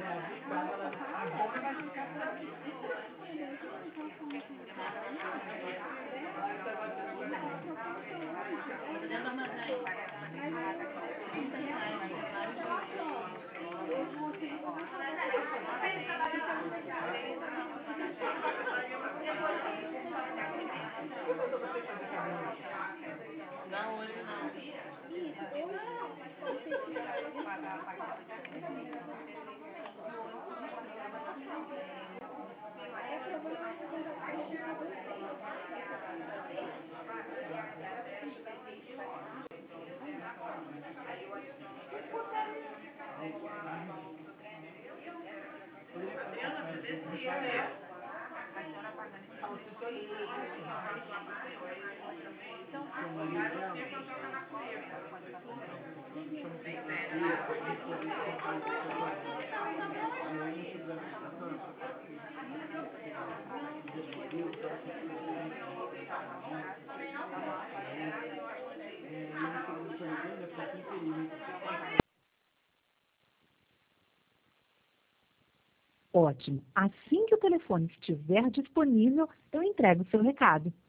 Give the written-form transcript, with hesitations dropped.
Não, hoje não. Adriana, você descia, né? Ótimo. Assim que o telefone estiver disponível, eu entrego o seu recado.